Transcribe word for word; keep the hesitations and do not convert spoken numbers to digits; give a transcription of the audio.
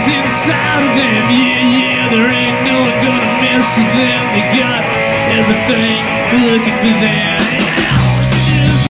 inside of them. Yeah, yeah, there ain't no one gonna mess with them. They got everything looking for them.